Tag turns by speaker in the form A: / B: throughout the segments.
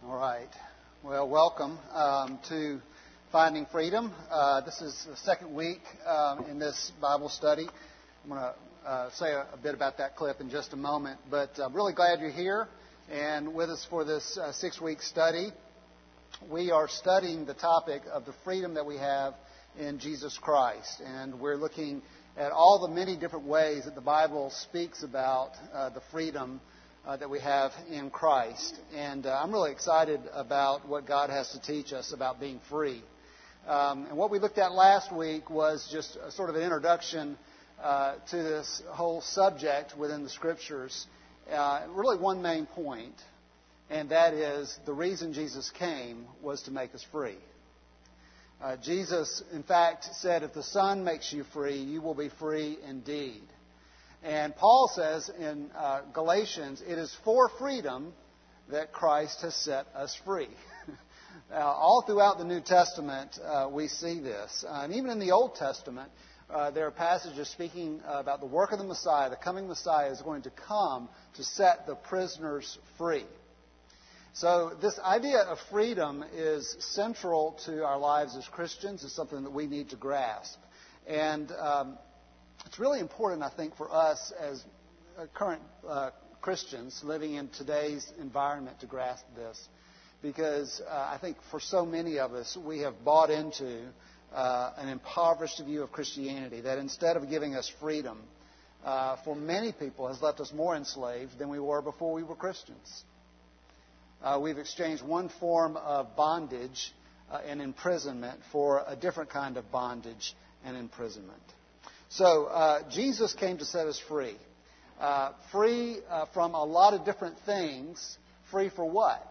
A: All right. Well, welcome to Finding Freedom. This is the second week in this Bible study. I'm going to say a bit about that clip in just a moment, but I'm really glad you're here and with us for this 6-week study. We are studying the topic of the freedom that we have in Jesus Christ, and we're looking at all the many different ways that the Bible speaks about the freedom that we have in Christ. And I'm really excited about what God has to teach us about being free. And what we looked at last week was just a sort of an introduction to this whole subject within the Scriptures. Really one main point, and that is the reason Jesus came was to make us free. Jesus, in fact, said, if the Son makes you free, you will be free indeed. And Paul says in Galatians, it is for freedom that Christ has set us free. Now, all throughout the New Testament, we see this. And even in the Old Testament, there are passages speaking about the work of the Messiah. The coming Messiah is going to come to set the prisoners free. So this idea of freedom is central to our lives as Christians. It's something that we need to grasp. And it's really important, I think, for us as current Christians living in today's environment to grasp this. Because I think for so many of us, we have bought into an impoverished view of Christianity that instead of giving us freedom, for many people has left us more enslaved than we were before we were Christians. We've exchanged one form of bondage and imprisonment for a different kind of bondage and imprisonment. So Jesus came to set us free. Free from a lot of different things. Free for what?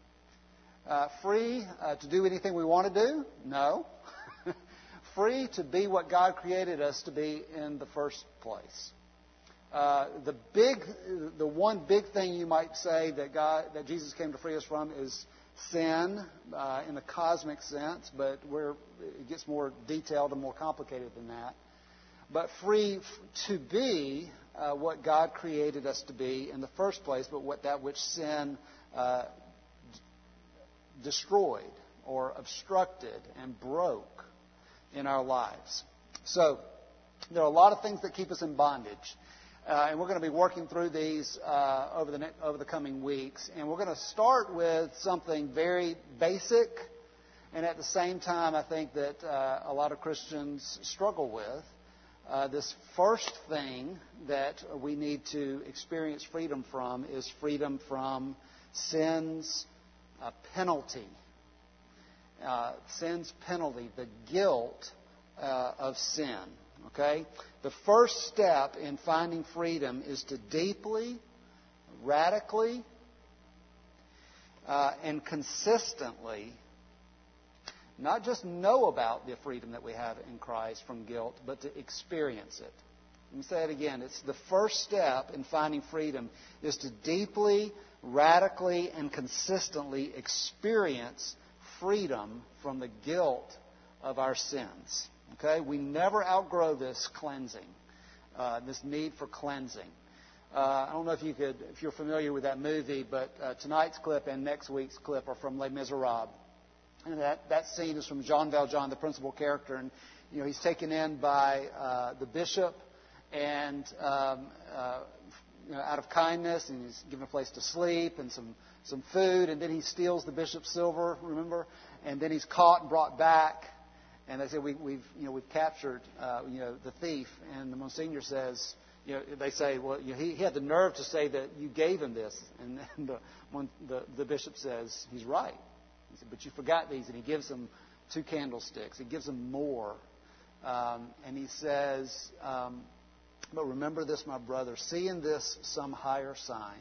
A: Free to do anything we want to do? No. Free to be what God created us to be in the first place. The one big thing you might say that Jesus came to free us from is sin in the cosmic sense, but it gets more detailed and more complicated than that. But free to be what God created us to be in the first place, but that which sin destroyed or obstructed and broke in our lives. So there are a lot of things that keep us in bondage. And we're going to be working through these over the coming weeks. And we're going to start with something very basic, and at the same time, I think that a lot of Christians struggle with. This first thing that we need to experience freedom from is freedom from sin's penalty. Sin's penalty, the guilt of sin. Okay? The first step in finding freedom is to deeply, radically, and consistently not just know about the freedom that we have in Christ from guilt, but to experience it. Let me say it again. It's the first step in finding freedom is to deeply, radically, and consistently experience freedom from the guilt of our sins. Okay? We never outgrow this cleansing, this need for cleansing. I don't know if you're familiar with that movie, but tonight's clip and next week's clip are from Les Miserables. And that scene is from Jean Valjean, the principal character, and he's taken in by the bishop, and out of kindness, and he's given a place to sleep and some food, and then he steals the bishop's silver. Remember, and then he's caught and brought back, and they say we've captured the thief, and the Monsignor says. They say, well, he had the nerve to say that you gave him this, and the bishop says he's right. He said, but you forgot these, and he gives them 2 candlesticks. He gives them more. And he says, but remember this, my brother, see in this some higher sign.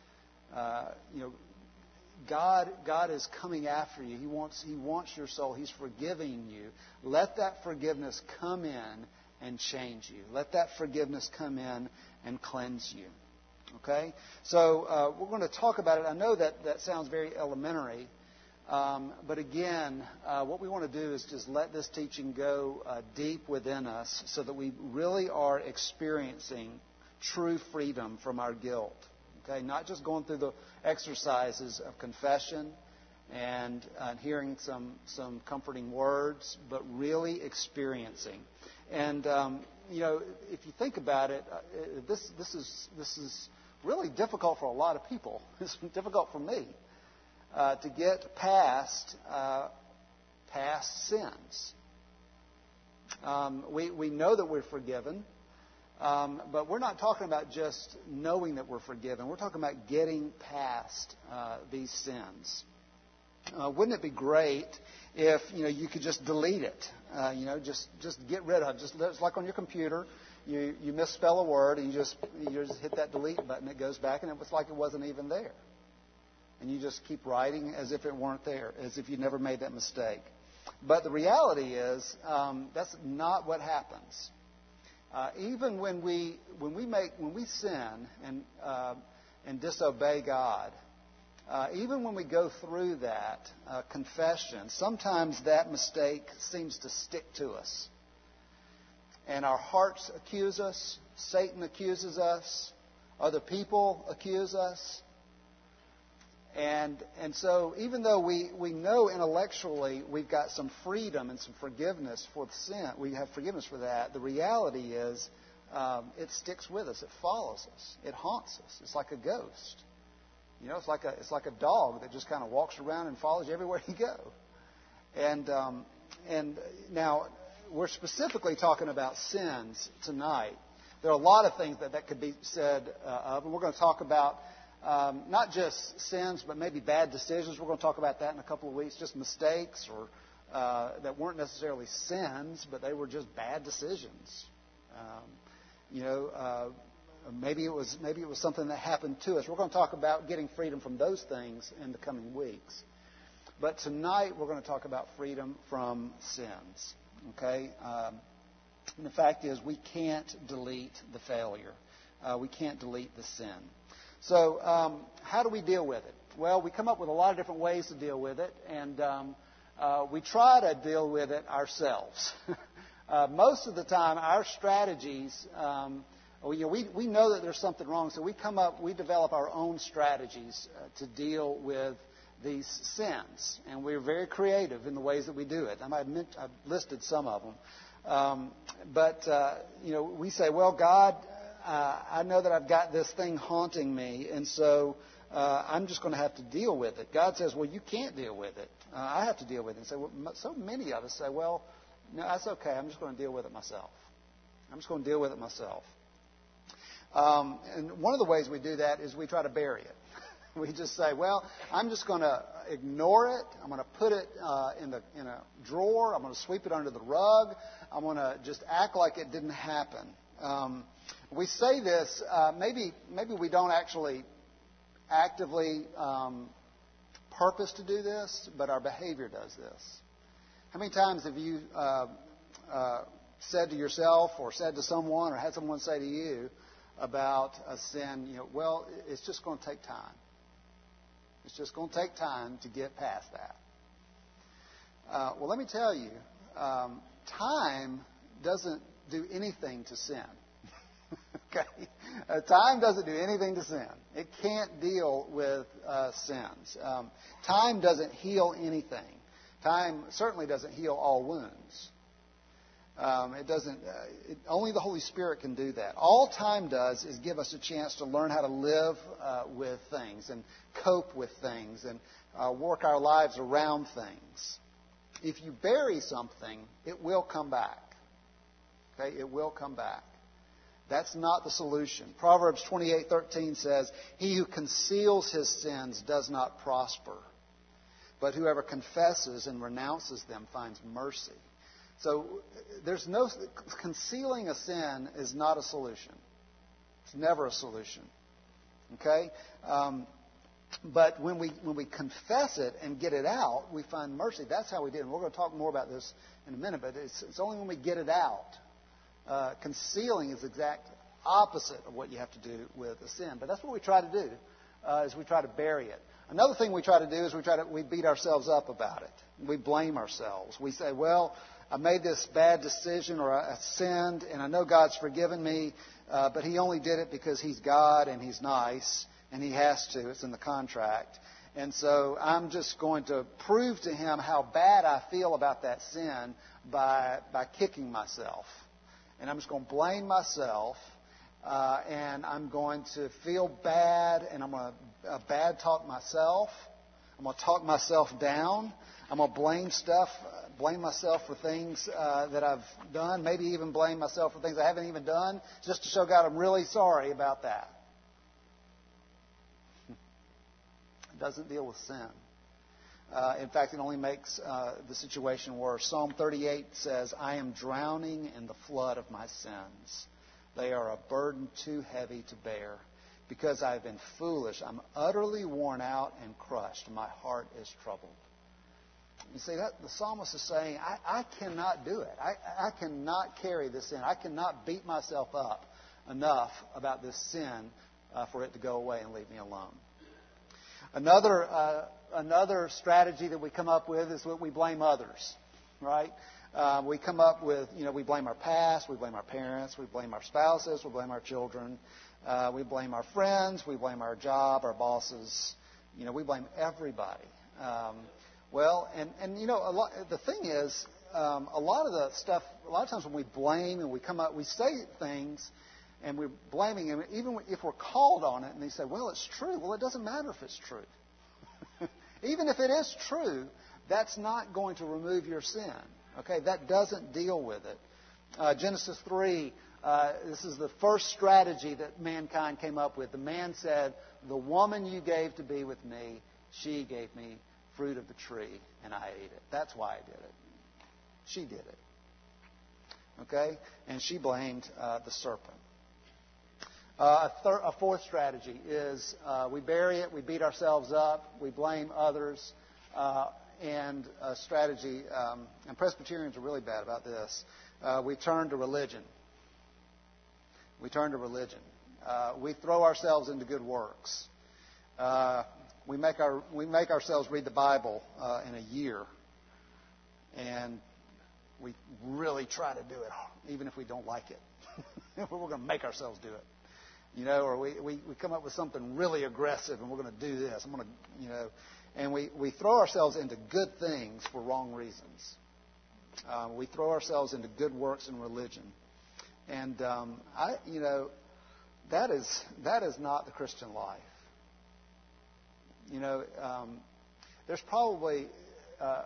A: God is coming after you. He wants your soul. He's forgiving you. Let that forgiveness come in and change you. Let that forgiveness come in and cleanse you. Okay? So we're going to talk about it. I know that sounds very elementary. But again, what we want to do is just let this teaching go deep within us so that we really are experiencing true freedom from our guilt. Okay, not just going through the exercises of confession and hearing some comforting words, but really experiencing. And if you think about it, this is really difficult for a lot of people. It's difficult for me to get past sins. We know that we're forgiven, but we're not talking about just knowing that we're forgiven. We're talking about getting past these sins. Wouldn't it be great if you could just delete it? Just get rid of it. It's like on your computer. You misspell a word and you just hit that delete button. It goes back and it was like it wasn't even there. And you just keep writing as if it weren't there, as if you never made that mistake. But the reality is that's not what happens. Even when we sin and disobey God, even when we go through that confession, sometimes that mistake seems to stick to us. And our hearts accuse us, Satan accuses us, other people accuse us. And so even though we know intellectually we've got some freedom and some forgiveness for the sin, we have forgiveness for that, the reality is it sticks with us. It follows us. It haunts us. It's like a ghost. It's like a dog that just kind of walks around and follows you everywhere you go. And now we're specifically talking about sins tonight. There are a lot of things that could be said of, and we're going to talk about not just sins, but maybe bad decisions. We're going to talk about that in a couple of weeks, just mistakes or that weren't necessarily sins, but they were just bad decisions. Maybe it was something that happened to us. We're going to talk about getting freedom from those things in the coming weeks. But tonight we're going to talk about freedom from sins. Okay? And the fact is we can't delete the failure. We can't delete the sin. So how do we deal with it? Well, we come up with a lot of different ways to deal with it, and we try to deal with it ourselves. Most of the time, our strategies, we know that there's something wrong, so we develop our own strategies to deal with these sins, and we're very creative in the ways that we do it. I've listed some of them, but we say, well, God, I know that I've got this thing haunting me, and so I'm just going to have to deal with it. God says, well, you can't deal with it. I have to deal with it. And so many of us say, well, no, that's okay. I'm just going to deal with it myself. And one of the ways we do that is we try to bury it. We just say, well, I'm just going to ignore it. I'm going to put it in a drawer. I'm going to sweep it under the rug. I'm going to just act like it didn't happen. We say this, maybe we don't actually actively purpose to do this, but our behavior does this. How many times have you said to yourself or said to someone or had someone say to you about a sin, well, it's just going to take time. It's just going to take time to get past that. Well, let me tell you, time doesn't do anything to sin. Okay? Time doesn't do anything to sin. It can't deal with sins. Time doesn't heal anything. Time certainly doesn't heal all wounds. It doesn't. Only the Holy Spirit can do that. All time does is give us a chance to learn how to live with things and cope with things and work our lives around things. If you bury something, it will come back. Okay, it will come back. That's not the solution. Proverbs 28:13 says, "He who conceals his sins does not prosper, but whoever confesses and renounces them finds mercy." So concealing a sin is not a solution. It's never a solution. Okay? But when we confess it and get it out, we find mercy. That's how we did it. And we're going to talk more about this in a minute, but it's only when we get it out. Concealing is the exact opposite of what you have to do with a sin. But that's what we try to do, is we try to bury it. Another thing we try to do is we beat ourselves up about it. We blame ourselves. We say, well, I made this bad decision or I sinned and I know God's forgiven me, but He only did it because He's God and He's nice and He has to. It's in the contract. And so I'm just going to prove to him how bad I feel about that sin by kicking myself. And I'm just going to blame myself, and I'm going to feel bad, and I'm going to bad talk myself. I'm going to talk myself down. I'm going to blame myself for things that I've done, maybe even blame myself for things I haven't even done, just to show God I'm really sorry about that. It doesn't deal with sin. In fact, it only makes the situation worse. Psalm 38 says, I am drowning in the flood of my sins. They are a burden too heavy to bear. Because I have been foolish, I'm utterly worn out and crushed. My heart is troubled. You see, that the psalmist is saying, I cannot do it. I cannot carry this sin. I cannot beat myself up enough about this sin for it to go away and leave me alone. Another strategy that we come up with is what we blame others, right? We come up with, we blame our past, we blame our parents, we blame our spouses, we blame our children, we blame our friends, we blame our job, our bosses, we blame everybody. The thing is, a lot of times when we blame and we say things and we're blaming him, even if we're called on it and they say, well, it's true. Well, it doesn't matter if it's true. Even if it is true, that's not going to remove your sin. Okay, that doesn't deal with it. Genesis 3, this is the first strategy that mankind came up with. The man said, the woman you gave to be with me, she gave me fruit of the tree, and I ate it. That's why I did it. She did it. Okay? And she blamed the serpent. A fourth strategy is we bury it, we beat ourselves up, we blame others, and a strategy, and Presbyterians are really bad about this, we turn to religion. We turn to religion. We throw ourselves into good works. We make ourselves read the Bible in a year, and we really try to do it, even if we don't like it. We're going to make ourselves do it. Or we come up with something really aggressive, and we're going to do this. And we throw ourselves into good things for wrong reasons. We throw ourselves into good works in religion, and that is not the Christian life. There's probably I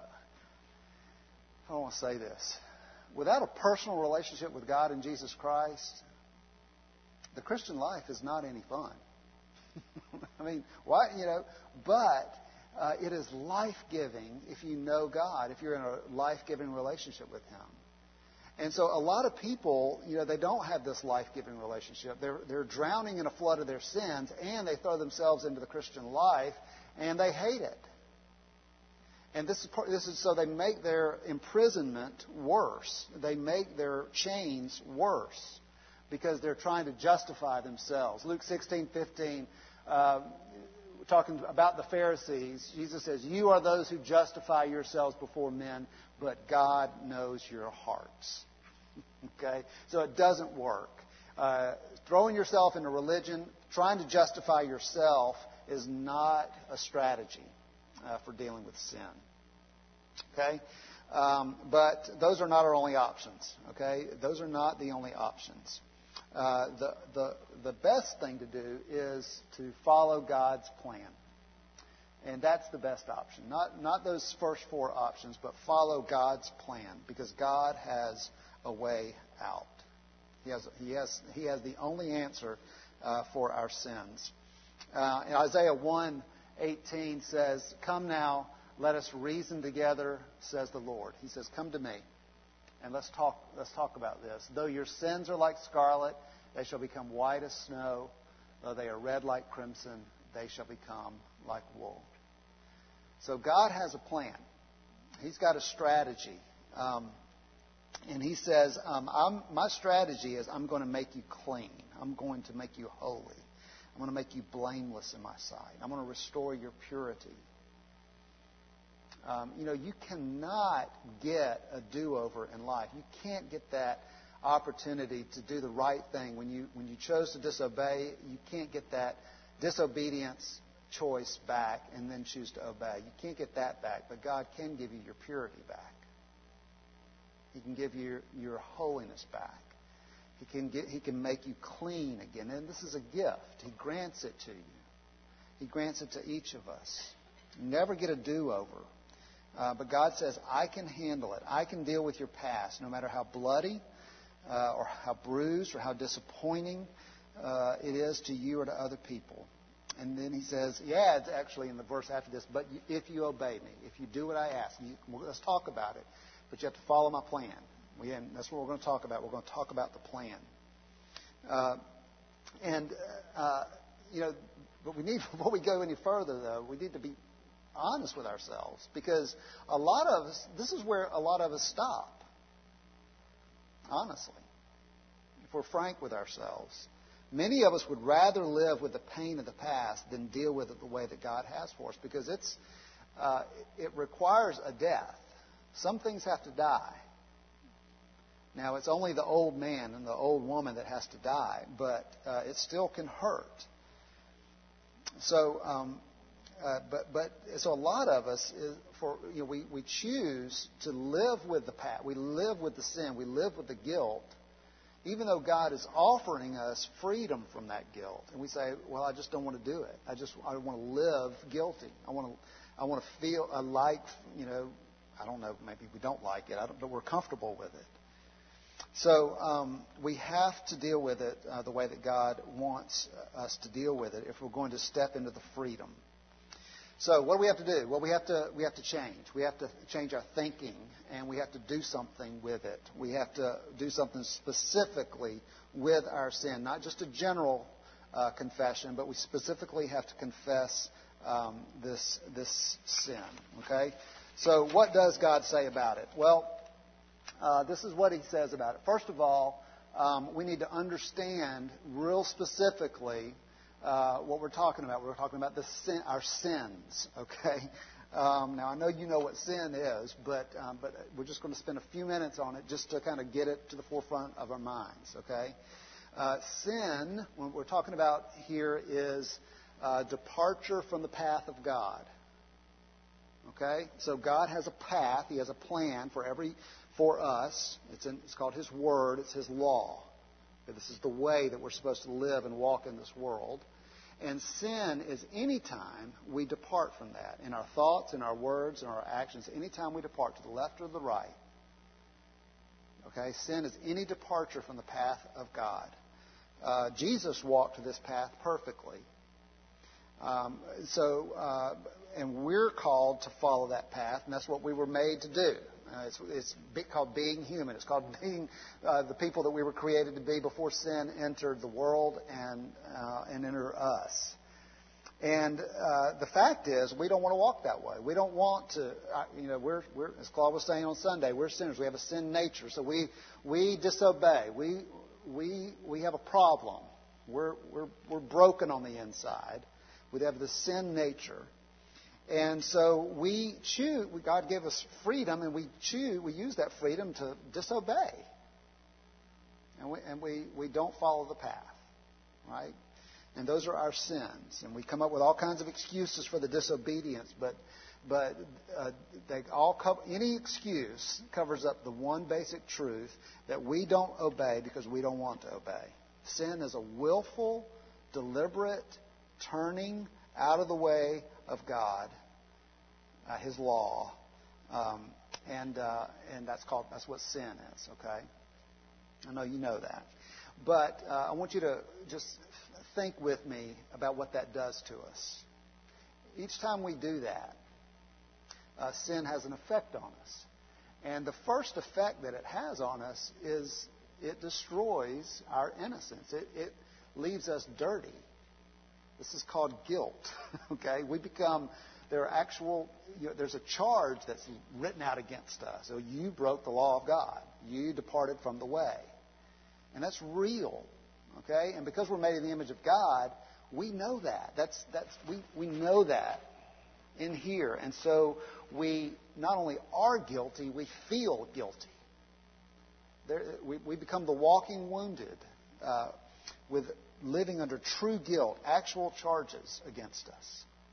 A: don't want to say this. Without a personal relationship with God and Jesus Christ, the Christian life is not any fun. I mean, why? But it is life-giving if you know God, if you're in a life-giving relationship with Him. And so a lot of people, they don't have this life-giving relationship. They're drowning in a flood of their sins, and they throw themselves into the Christian life, and they hate it. And this is so they make their imprisonment worse. They make their chains worse because they're trying to justify themselves. Luke 16:15, talking about the Pharisees, Jesus says, "You are those who justify yourselves before men, but God knows your hearts." Okay? So it doesn't work. Throwing yourself into religion, trying to justify yourself, is not a strategy for dealing with sin. Okay? But those are not our only options. Okay? Those are not the only options. The best thing to do is to follow God's plan. And that's the best option. Not those first four options, but follow God's plan, because God has a way out. He has the only answer for our sins. Isaiah 1:18 says, "Come now, let us reason together, says the Lord." He says, "Come to me, and let's talk about this. Though your sins are like scarlet, they shall become white as snow. Though they are red like crimson, they shall become like wool." So God has a plan. He's got a strategy. And He says, my strategy is I'm going to make you clean. I'm going to make you holy. I'm going to make you blameless in my sight. I'm going to restore your purity. You cannot get a do-over in life. You can't get that opportunity to do the right thing. When you chose to disobey, you can't get that disobedience choice back and then choose to obey. You can't get that back, but God can give you your purity back. He can give you your holiness back. He can make you clean again. And this is a gift. He grants it to you. He grants it to each of us. You never get a do-over. But God says, I can handle it. I can deal with your past, no matter how bloody or how bruised or how disappointing it is to you or to other people. And then he says, he adds actually in the verse after this, but if you obey me, if you do what I ask, let's talk about it. But you have to follow my plan. That's what we're going to talk about. We're going to talk about the plan. But we need, before we go any further, though, we need to be honest with ourselves, because a lot of us, this is where a lot of us stop. Honestly, if we're frank with ourselves, many of us would rather live with the pain of the past than deal with it the way that God has for us, because it requires a death. Some things have to die. Now, it's only the old man and the old woman that has to die, but it still can hurt. So, so a lot of us, we choose to live with the past. We live with the sin. We live with the guilt, even though God is offering us freedom from that guilt. And we say, well, I just don't want to do it. I want to live guilty. I want to feel like, I don't know, maybe we don't like it, but we're comfortable with it. So we have to deal with it the way that God wants us to deal with it if we're going to step into the freedom. So what do we have to do? Well, we have to change. We have to change our thinking, and we have to do something with it. We have to do something specifically with our sin, not just a general confession, but we specifically have to confess this sin. Okay? So what does God say about it? Well, this is what he says about it. First of all, we need to understand real specifically what we're talking about. We're talking about our sins, okay? Now, I know you know what sin is, but we're just going to spend a few minutes on it just to kind of get it to the forefront of our minds, okay? Sin, what we're talking about here, is departure from the path of God. Okay? So God has a path. He has a plan for us. It's called His Word. It's His law. This is the way that we're supposed to live and walk in this world. And sin is any time we depart from that. In our thoughts, in our words, in our actions, any time we depart to the left or the right. Okay? Sin is any departure from the path of God. Jesus walked this path perfectly. And we're called to follow that path, and that's what we were made to do. It's called being human. It's called being the people that we were created to be before sin entered the world and entered us. And the fact is, we don't want to walk that way. We don't want to. We're as Claude was saying on Sunday, we're sinners. We have a sin nature, so we disobey. We have a problem. We're broken on the inside. We have the sin nature. And so we choose, God gave us freedom, and we use that freedom to disobey. And we don't follow the path, right? And those are our sins. And we come up with all kinds of excuses for the disobedience, but any excuse covers up the one basic truth that we don't obey because we don't want to obey. Sin is a willful, deliberate turning out of the way of God, His law, and that's what sin is. Okay, I know you know that, but I want you to just think with me about what that does to us. Each time we do that, sin has an effect on us, and the first effect that it has on us is it destroys our innocence. It leaves us dirty. This is called guilt. Okay, there's a charge that's written out against us. So you broke the law of God. You departed from the way, and that's real. Okay, and because we're made in the image of God, we know that. We know that in here, and so we not only are guilty, we feel guilty. We become the walking wounded with living under true guilt, actual charges against us.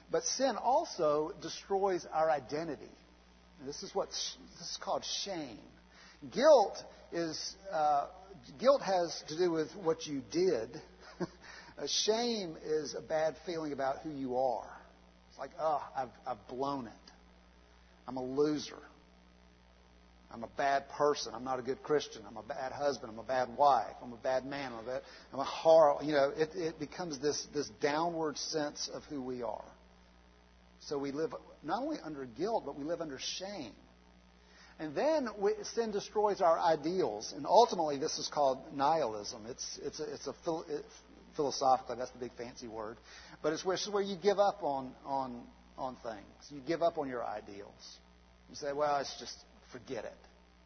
A: But sin also destroys our identity. And this is called shame. Guilt has to do with what you did. Shame is a bad feeling about who you are. It's like, I've blown it. I'm a loser. I'm a bad person. I'm not a good Christian. I'm a bad husband. I'm a bad wife. I'm a bad man. I'm a horrible. It becomes this downward sense of who we are. So we live not only under guilt, but we live under shame. And then sin destroys our ideals, and ultimately this is called nihilism. Philosophically, that's the big fancy word, but it's where you give up on things. You give up on your ideals. You say, well, it's just forget it.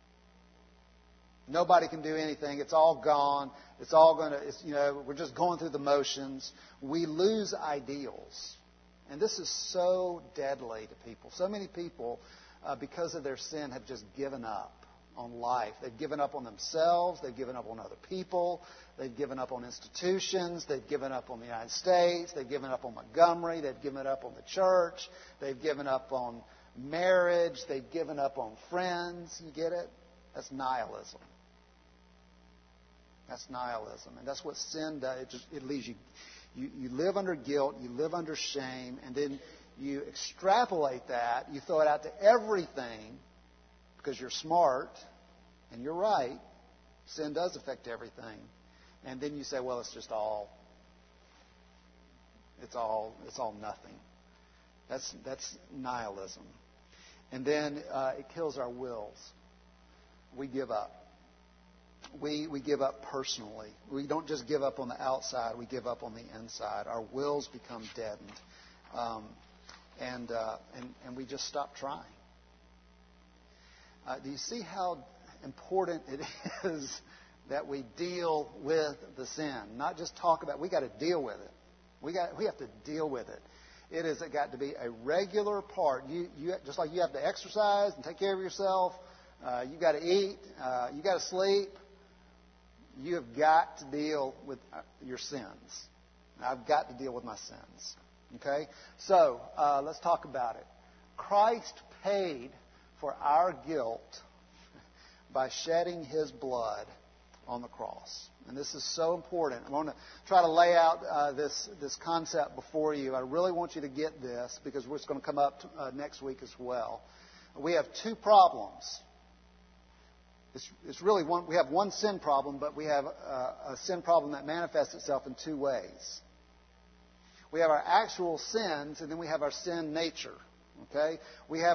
A: Nobody can do anything. It's all gone. It's all going to. We're just going through the motions. We lose ideals, and this is so deadly to people. So many people, because of their sin, have just given up on life. They've given up on themselves. They've given up on other people. They've given up on institutions. They've given up on the United States. They've given up on Montgomery. They've given up on the church. They've given up on marriage. They've given up on friends. You get it? That's nihilism. That's nihilism. And that's what sin does. It leaves you. You live under guilt. You live under shame. And then you extrapolate that. You throw it out to everything because you're smart and you're right. Sin does affect everything. And then you say, well, it's all nothing. That's nihilism. And then it kills our wills. We give up. We give up personally. We don't just give up on the outside. We give up on the inside. Our wills become deadened. And we just stop trying. Do you see how important it is that we deal with the sin? Not just talk about it. We got to deal with it. We have to deal with it. It has got to be a regular part. You just like you have to exercise and take care of yourself. You got to eat. You got to sleep. You have got to deal with your sins. I've got to deal with my sins. Okay? So let's talk about it. Christ paid for our guilt by shedding His blood on the cross. And this is so important. I want to try to lay out this concept before you. I really want you to get this because it's going to come up next week as well. We have two problems. It's really one. We have one sin problem, but we have a sin problem that manifests itself in two ways. We have our actual sins, and then we have our sin nature. Okay, we have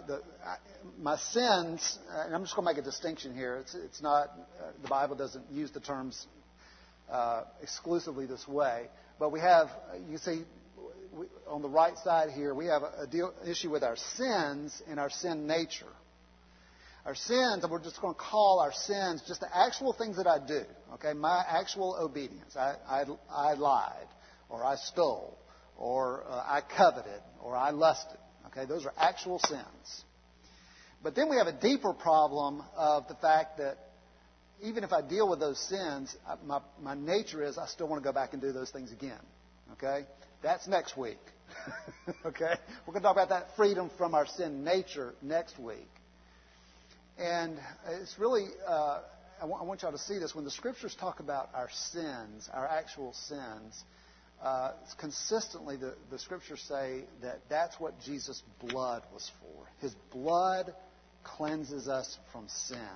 A: my sins, and I'm just going to make a distinction here. It's not the Bible doesn't use the terms exclusively this way, but we have. You see, on the right side here, we have an issue with our sins and our sin nature. Our sins, and we're just going to call our sins just the actual things that I do. Okay, my actual obedience. I lied, or I stole, or I coveted, or I lusted. Okay, those are actual sins. But then we have a deeper problem of the fact that even if I deal with those sins, my nature is I still want to go back and do those things again. Okay, that's next week. Okay, we're going to talk about that freedom from our sin nature next week. And it's really, I want y'all to see this. When the Scriptures talk about our sins, our actual sins, consistently the Scriptures say that that's what Jesus' blood was for. His blood cleanses us from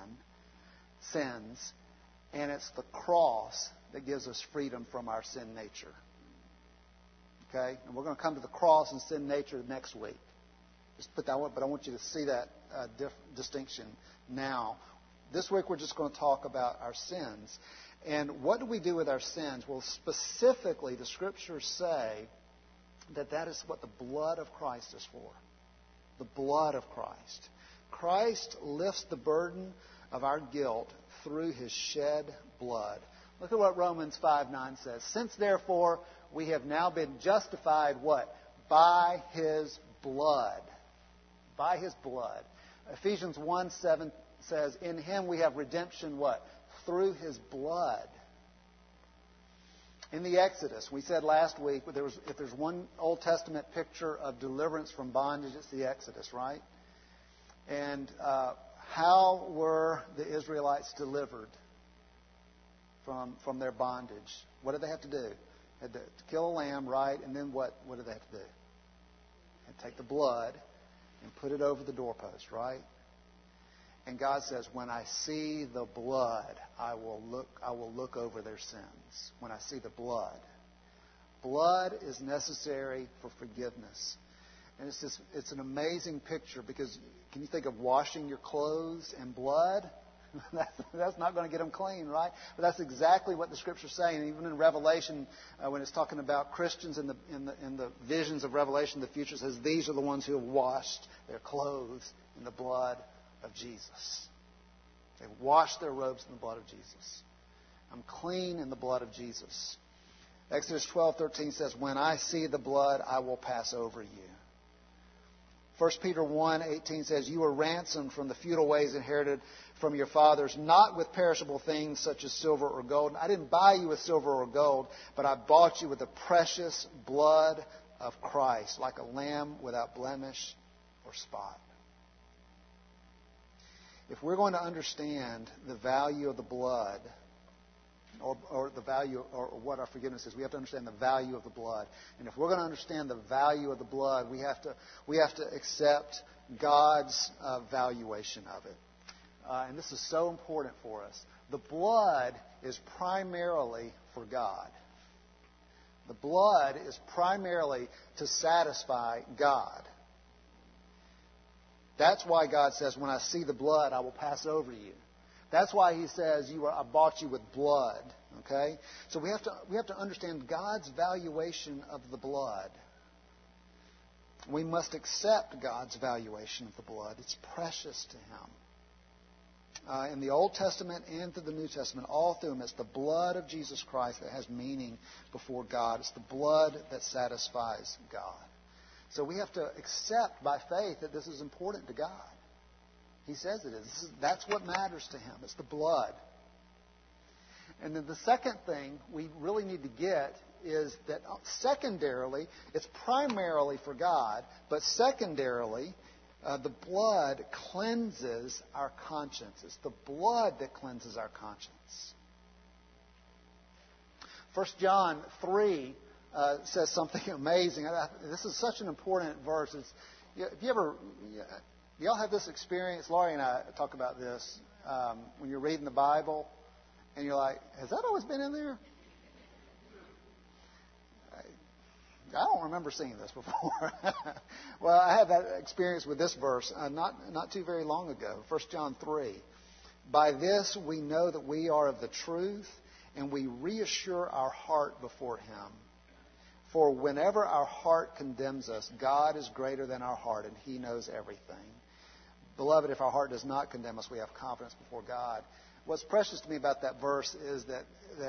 A: sins, and it's the cross that gives us freedom from our sin nature. Okay? And we're going to come to the cross and sin nature next week. Just put that one, but I want you to see that distinction now. This week we're just going to talk about our sins. And what do we do with our sins? Well, specifically, the Scriptures say that is what the blood of Christ is for. The blood of Christ. Christ lifts the burden of our guilt through His shed blood. Look at what Romans 5:9 says. Since, therefore, we have now been justified, what? By His blood. By His blood. Ephesians 1:7 says, in Him we have redemption, what? Through His blood. In the Exodus, we said last week, if there's one Old Testament picture of deliverance from bondage, it's the Exodus, right? And how were the Israelites delivered from their bondage? What did they have to do? They had to kill a lamb, right? And then what did they have to do? They had to take the blood and put it over the doorpost, right? And God says, when I see the blood, I will look over their sins. When I see the blood. Blood is necessary for forgiveness. And it's an amazing picture because can you think of washing your clothes and blood? That's not going to get them clean, right? But that's exactly what the Scripture's saying. Even in Revelation, when it's talking about Christians in the visions of Revelation, the future says these are the ones who have washed their clothes in the blood of Jesus. They've washed their robes in the blood of Jesus. I'm clean in the blood of Jesus. Exodus 12:13 says, when I see the blood, I will pass over you. 1 Peter 1:18 says, you were ransomed from the futile ways inherited from your fathers, not with perishable things such as silver or gold. I didn't buy you with silver or gold, but I bought you with the precious blood of Christ, like a lamb without blemish or spot. If we're going to understand the value of the blood, or the value, or what our forgiveness is, we have to understand the value of the blood. And if we're going to understand the value of the blood, we have to accept God's valuation of it. And this is so important for us. The blood is primarily for God. The blood is primarily to satisfy God. That's why God says, when I see the blood, I will pass over you. That's why He says, I bought you with blood. Okay? So we have to understand God's valuation of the blood. We must accept God's valuation of the blood. It's precious to Him. In the Old Testament and through the New Testament, all through them, it's the blood of Jesus Christ that has meaning before God. It's the blood that satisfies God. So we have to accept by faith that this is important to God. He says it is. That's what matters to Him. It's the blood. And then the second thing we really need to get is that secondarily, it's primarily for God, but secondarily, the blood cleanses our conscience. It's the blood that cleanses our conscience. 1 John 3 says something amazing. This is such an important verse. Y'all have this experience? Laurie and I talk about this when you're reading the Bible, and you're like, has that always been in there? I don't remember seeing this before. Well, I had that experience with this verse not too very long ago, 1 John 3. By this we know that we are of the truth, and we reassure our heart before Him. For whenever our heart condemns us, God is greater than our heart, and He knows everything. Beloved, if our heart does not condemn us, we have confidence before God. What's precious to me about that verse is that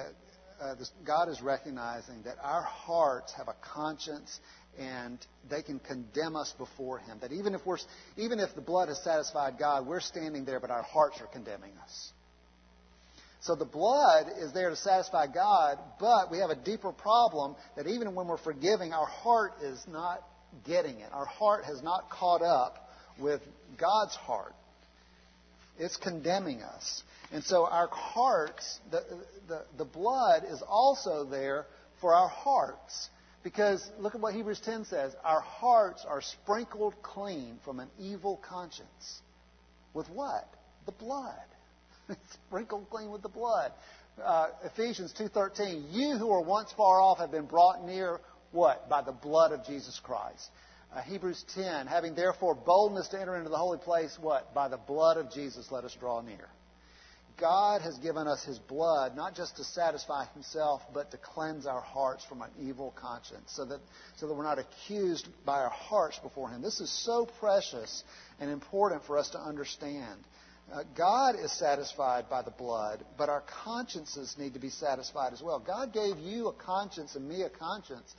A: God is recognizing that our hearts have a conscience and they can condemn us before Him. That even if the blood has satisfied God, we're standing there, but our hearts are condemning us. So the blood is there to satisfy God, but we have a deeper problem that even when we're forgiving, our heart is not getting it. Our heart has not caught up with God's heart. It's condemning us. And so our hearts, the blood is also there for our hearts. Because look at what Hebrews 10 says. Our hearts are sprinkled clean from an evil conscience. With what? The blood. Sprinkled clean with the blood. Ephesians 2:13. You who were once far off have been brought near, what? By the blood of Jesus Christ. Hebrews 10. Having therefore boldness to enter into the holy place, what? By the blood of Jesus let us draw near. God has given us His blood, not just to satisfy Himself, but to cleanse our hearts from an evil conscience, so that we're not accused by our hearts before Him. This is so precious and important for us to understand. God is satisfied by the blood, but our consciences need to be satisfied as well. God gave you a conscience and me a conscience,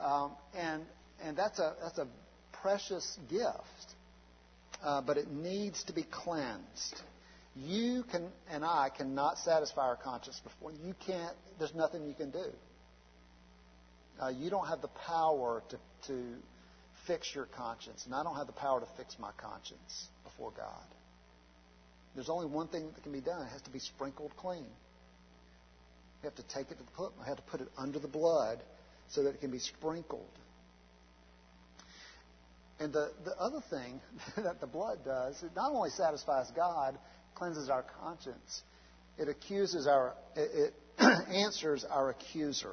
A: and that's a precious gift, but it needs to be cleansed. You and I cannot satisfy our conscience before. You can't. There's nothing you can do. You don't have the power to fix your conscience, and I don't have the power to fix my conscience before God. There's only one thing that can be done. It has to be sprinkled clean. You have to take it to the put. I have to put it under the blood so that it can be sprinkled. And the other thing that the blood does, it not only satisfies God, cleanses our conscience, it answers our accuser.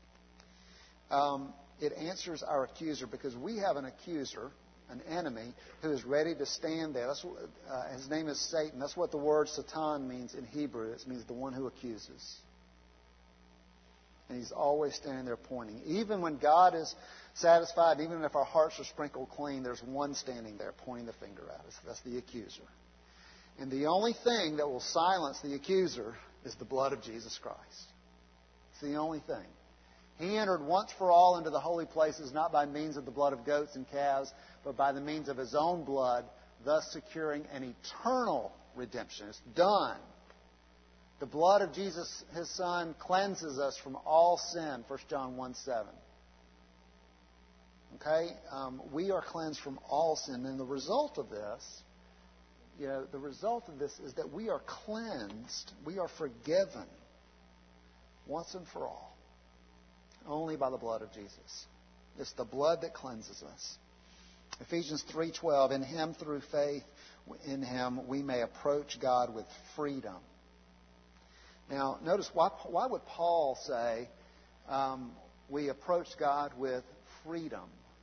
A: It answers our accuser because we have an accuser, an enemy, who is ready to stand there. His name is Satan. That's what the word Satan means in Hebrew. It means the one who accuses. And he's always standing there pointing. Even when God is satisfied, even if our hearts are sprinkled clean, there's one standing there pointing the finger at us. That's the accuser. And the only thing that will silence the accuser is the blood of Jesus Christ. It's the only thing. He entered once for all into the holy places, not by means of the blood of goats and calves, but by the means of His own blood, thus securing an eternal redemption. It's done. The blood of Jesus, His Son, cleanses us from all sin, 1 John 1:7. Okay? We are cleansed from all sin. And the result of this, is that we are cleansed, we are forgiven once and for all, only by the blood of Jesus. It's the blood that cleanses us. Ephesians 3:12, in Him, through faith in Him, we may approach God with freedom. Now, notice, why would Paul say we approach God with freedom?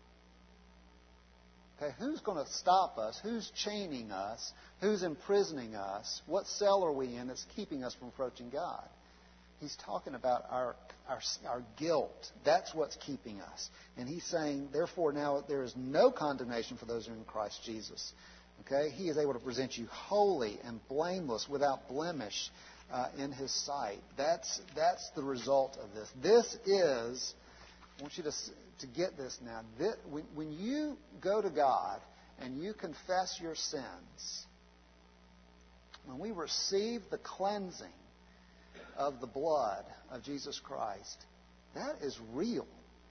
A: Okay, who's going to stop us? Who's chaining us? Who's imprisoning us? What cell are we in that's keeping us from approaching God? He's talking about our guilt. That's what's keeping us. And he's saying, therefore, now there is no condemnation for those who are in Christ Jesus. Okay? He is able to present you holy and blameless, without blemish, in His sight. That's the result of this. This is, I want you to get this now. When you go to God and you confess your sins, when we receive the cleansing of the blood of Jesus Christ, that is real.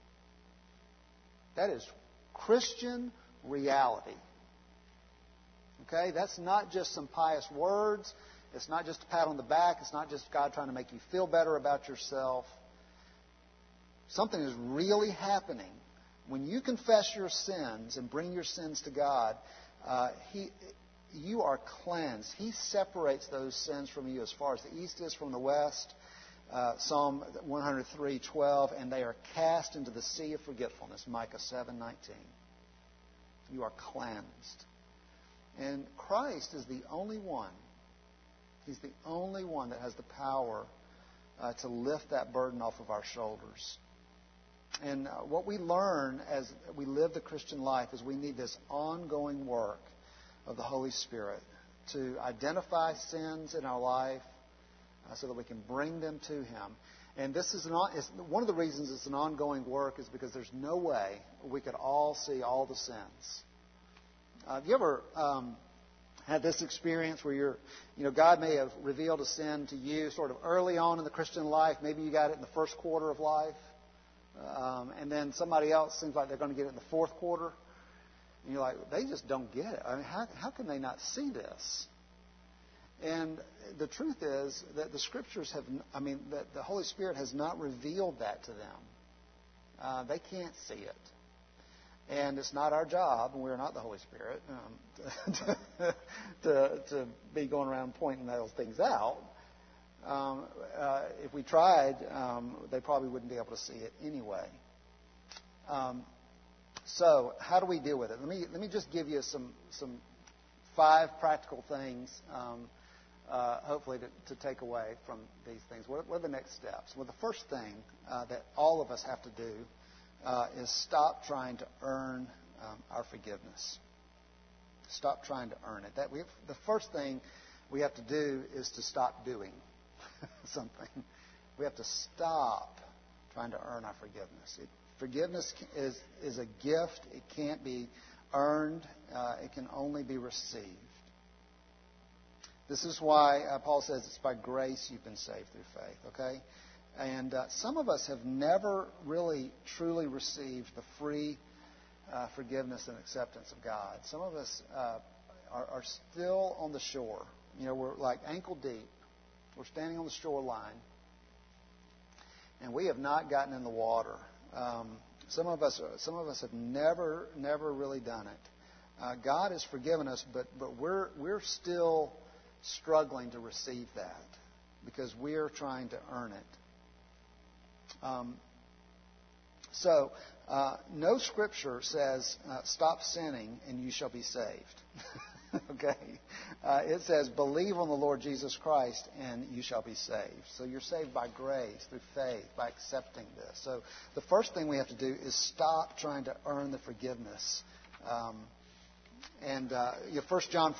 A: That is Christian reality. Okay? That's not just some pious words. It's not just a pat on the back. It's not just God trying to make you feel better about yourself. Something is really happening. When you confess your sins and bring your sins to God, you are cleansed. He separates those sins from you as far as the east is from the west. Psalm 103:12, and they are cast into the sea of forgetfulness. Micah 7:19. You are cleansed. And Christ is the only one. He's the only one that has the power to lift that burden off of our shoulders. And what we learn as we live the Christian life is we need this ongoing work of the Holy Spirit to identify sins in our life so that we can bring them to Him. And this is one of the reasons it's an ongoing work is because there's no way we could all see all the sins. Have you ever had this experience where God may have revealed a sin to you sort of early on in the Christian life? Maybe you got it in the first quarter of life. And then somebody else seems like they're going to get it in the fourth quarter. And you're like, they just don't get it. I mean, how can they not see this? And the truth is that the Scriptures that the Holy Spirit has not revealed that to them. They can't see it. And it's not our job, and we're not the Holy Spirit, to be going around pointing those things out. If we tried, they probably wouldn't be able to see it anyway. So, how do we deal with it? Let me just give you some 5 practical things, hopefully to take away from these things. What are the next steps? Well, the first thing that all of us have to do is stop trying to earn our forgiveness. Stop trying to earn it. The first thing we have to do is to stop doing something. We have to stop trying to earn our forgiveness. Forgiveness is a gift. It can't be earned. It can only be received. This is why Paul says it's by grace you've been saved through faith. Okay? And some of us have never really truly received the free forgiveness and acceptance of God. Some of us are still on the shore. We're like ankle deep. We're standing on the shoreline, and we have not gotten in the water. Some of us have never really done it. God has forgiven us, but we're still struggling to receive that because we're trying to earn it. So no scripture says, stop sinning and you shall be saved. Okay? It says, believe on the Lord Jesus Christ and you shall be saved. So you're saved by grace, through faith, by accepting this. So the first thing we have to do is stop trying to earn the forgiveness. 1 John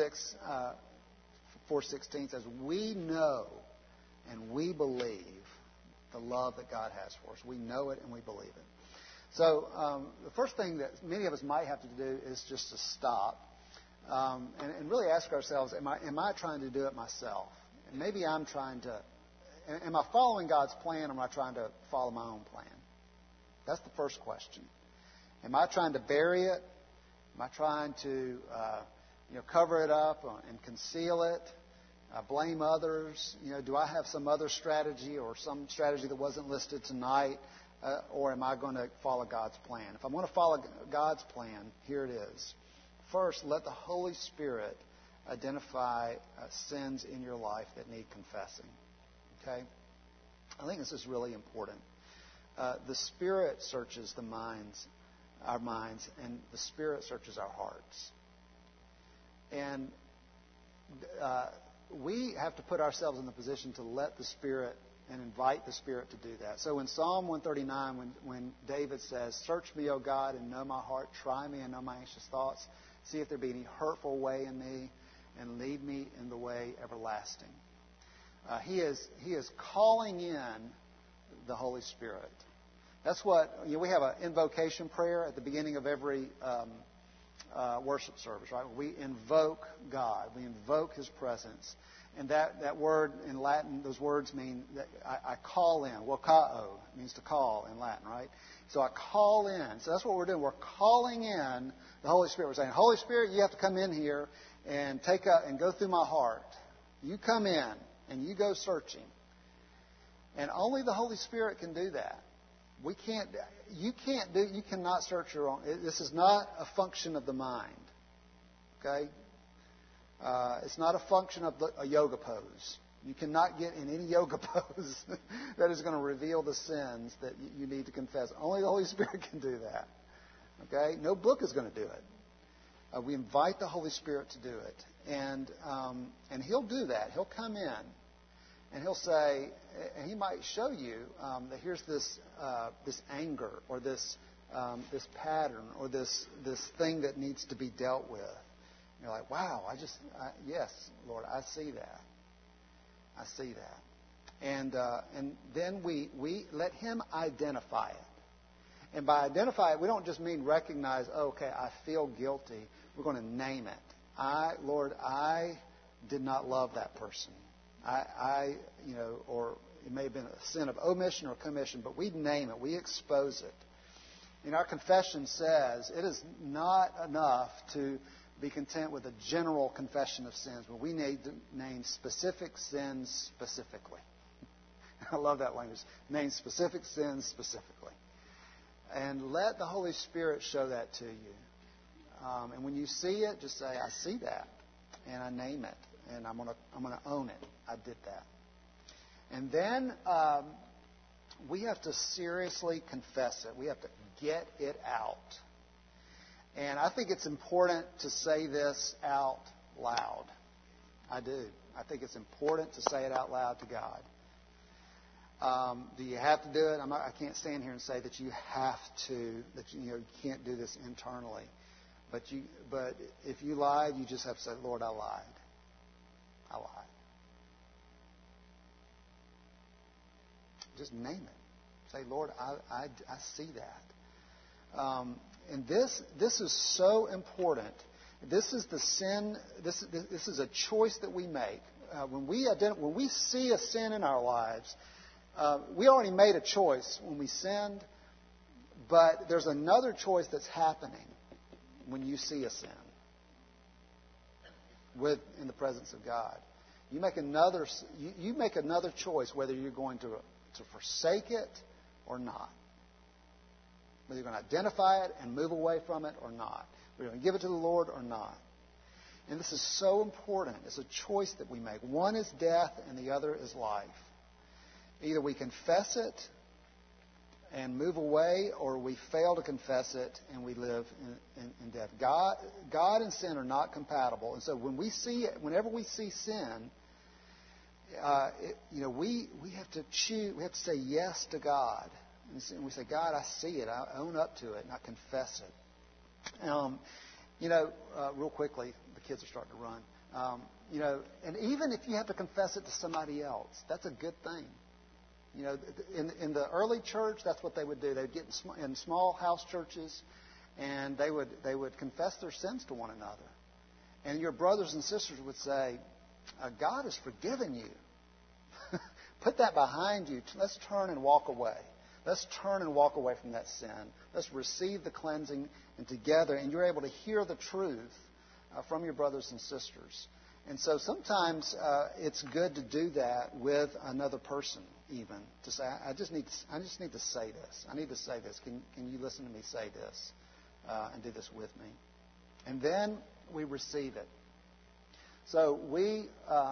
A: 4:16 says, we know and we believe the love that God has for us. We know it and we believe it. So the first thing that many of us might have to do is just to stop and really ask ourselves, am I trying to do it myself? And maybe am I following God's plan or am I trying to follow my own plan? That's the first question. Am I trying to bury it? Am I trying to cover it up and conceal it? Blame others? Do I have some other strategy or some strategy that wasn't listed tonight? Or am I going to follow God's plan? If I'm going to follow God's plan, here it is. First, let the Holy Spirit identify sins in your life that need confessing. Okay? I think this is really important. The Spirit searches our minds, and the Spirit searches our hearts. And we have to put ourselves in the position to let the Spirit and invite the Spirit to do that. So in Psalm 139, when David says, search me, O God, and know my heart. Try me and know my anxious thoughts. See if there be any hurtful way in me, and lead me in the way everlasting. He is calling in the Holy Spirit. That's what, we have an invocation prayer at the beginning of every worship service, right? We invoke God. We invoke His presence. And that word in Latin, those words mean that I call in. Vokao means to call in Latin, right? So I call in. So that's what we're doing. We're calling in the Holy Spirit. We're saying, Holy Spirit, you have to come in here and and go through my heart. You come in and you go searching. And only the Holy Spirit can do that. You cannot search your own. This is not a function of the mind. Okay? It's not a function of a yoga pose. You cannot get in any yoga pose that is going to reveal the sins that you need to confess. Only the Holy Spirit can do that. Okay? No book is going to do it. We invite the Holy Spirit to do it. And He'll do that. He'll come in. And He'll say, and He might show you that here's this anger or this pattern or this thing that needs to be dealt with. And you're like, wow, yes, Lord, I see that. I see that. And then we let Him identify it. And by identify it, we don't just mean recognize, okay, I feel guilty. We're going to name it. Lord, I did not love that person. Or it may have been a sin of omission or commission, but we name it. We expose it. And our confession says it is not enough to be content with a general confession of sins, but we need to name specific sins specifically. I love that language. Name specific sins specifically. And let the Holy Spirit show that to you. And when you see it, just say, I see that. And I name it. And I'm gonna own it. I did that. And then we have to seriously confess it. We have to get it out. And I think it's important to say this out loud. I do. I think it's important to say it out loud to God. Do you have to do it? I can't stand here and say that you have to. That you can't do this internally. But if you lied, you just have to say, Lord, I lied. I lied. Just name it. Say, Lord, I see that. And this is so important. This is the sin. This is a choice that we make when we see a sin in our lives. we already made a choice when we sinned, but there's another choice that's happening when you see a sin in the presence of God. You make another choice whether you're going to forsake it or not. Whether you're going to identify it and move away from it or not. Whether you're going to give it to the Lord or not. And this is so important. It's a choice that we make. One is death and the other is life. Either we confess it and move away, or we fail to confess it and we live in death. God and sin are not compatible. And so whenever we see sin, we have to choose. We have to say yes to God, and we say, God, I see it. I own up to it, and I confess it. Real quickly, the kids are starting to run. And even if you have to confess it to somebody else, that's a good thing. In the early church, that's what they would do. They would get in small house churches, and they would confess their sins to one another. And your brothers and sisters would say, God has forgiven you. Put that behind you. Let's turn and walk away. Let's turn and walk away from that sin. Let's receive the cleansing, and together, and you're able to hear the truth from your brothers and sisters. And so sometimes it's good to do that with another person, even to say, I just need to say this. I need to say this. Can you listen to me say this and do this with me? And then we receive it. So we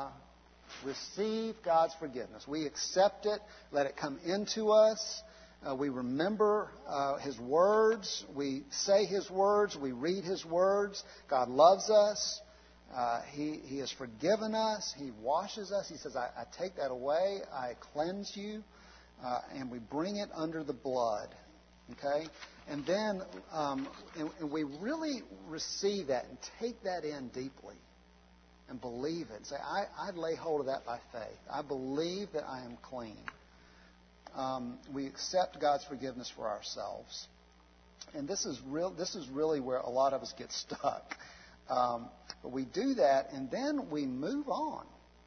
A: receive God's forgiveness. We accept it. Let it come into us. We remember His words. We say His words. We read His words. God loves us. He has forgiven us. He washes us. He says, I take that away. I cleanse you. And we bring it under the blood. Okay? And then and we really receive that and take that in deeply and believe it. And say, I lay hold of that by faith. I believe that I am clean. We accept God's forgiveness for ourselves. And this is really where a lot of us get stuck. But we do that, and then we move on.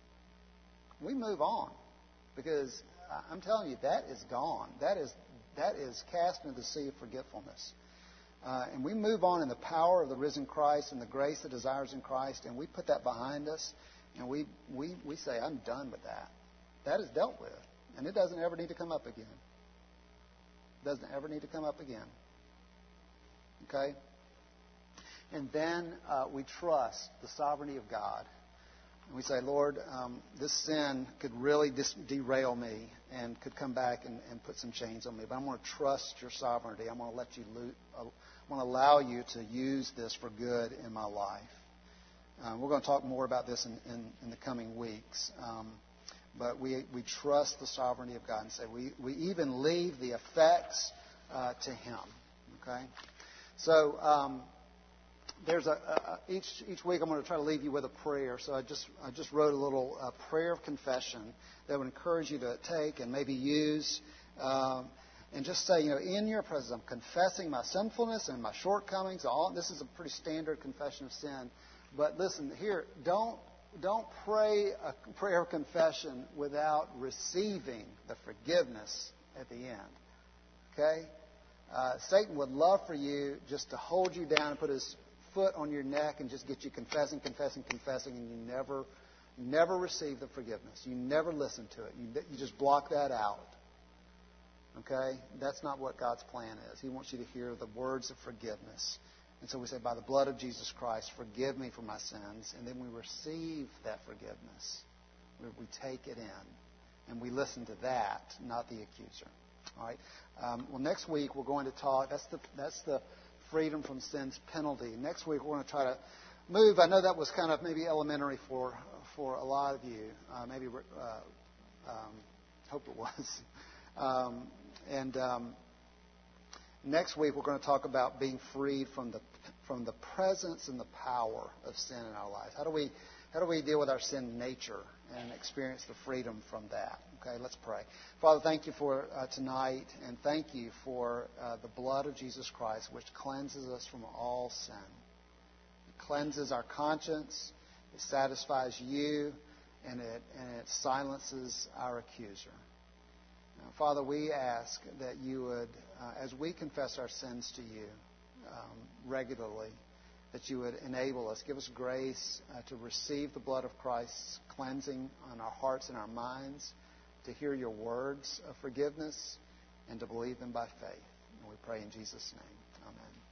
A: We move on. Because I'm telling you, that is gone. That is cast into the sea of forgetfulness. And we move on in the power of the risen Christ and the grace that desires in Christ, and we put that behind us, and we say, I'm done with that. That is dealt with. And it doesn't ever need to come up again. It doesn't ever need to come up again. Okay? And then we trust the sovereignty of God. And we say, Lord, this sin could really derail me and could come back and put some chains on me. But I'm going to trust your sovereignty. I'm going to let you I'm going to allow you to use this for good in my life. We're going to talk more about this in the coming weeks. But we trust the sovereignty of God and say we even leave the effects to Him. Okay? So there's each week I'm going to try to leave you with a prayer. So I just wrote a little prayer of confession that would encourage you to take and maybe use. And just say, in your presence, I'm confessing my sinfulness and my shortcomings. This is a pretty standard confession of sin. But listen, here, don't pray a prayer of confession without receiving the forgiveness at the end. Okay? Satan would love for you just to hold you down and put his foot on your neck and just get you confessing, and you never receive the forgiveness. You never listen to it. You just block that out. Okay? That's not what God's plan is. He wants you to hear the words of forgiveness. And so we say, by the blood of Jesus Christ, forgive me for my sins. And then we receive that forgiveness. We take it in. And we listen to that, not the accuser. All right? Well, next week we're going to talk. That's the freedom from sin's penalty. Next week we're going to try to move. I know that was kind of maybe elementary for a lot of you. Hope it was. Next week we're going to talk about being freed from the presence and the power of sin in our lives. How do we deal with our sin nature and experience the freedom from that? Okay, let's pray. Father, thank you for tonight, and thank you for the blood of Jesus Christ, which cleanses us from all sin. It cleanses our conscience, it satisfies you, and it silences our accuser. Father, we ask that you would, as we confess our sins to you regularly, that you would enable us, give us grace to receive the blood of Christ's cleansing on our hearts and our minds, to hear your words of forgiveness, and to believe them by faith. And we pray in Jesus' name. Amen.